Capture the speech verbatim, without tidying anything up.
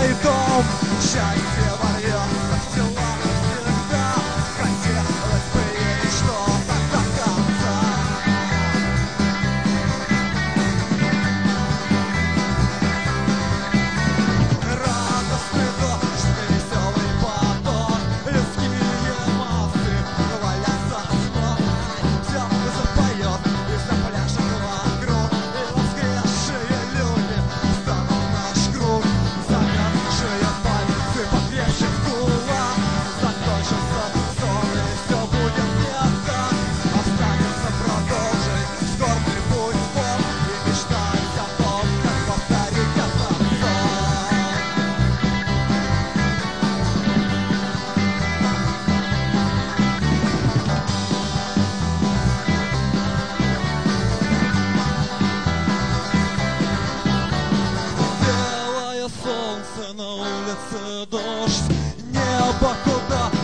свой дом. Счастье ворвется в тела навсегда. Хотелось бы верить, что так до конца. Радостный дождь, веселый поток, людские массы валятся с ног. Все запоет и запляшет вокруг, и воскресшие люди станут наш круг. Замерзшие пальцы подвесят кулак, закончится сон и все будет не так. Останется продолжить скорбный путь в бок и мечтать о том, как повторить этот сон. Белое солнце, на улице дождь, небо куда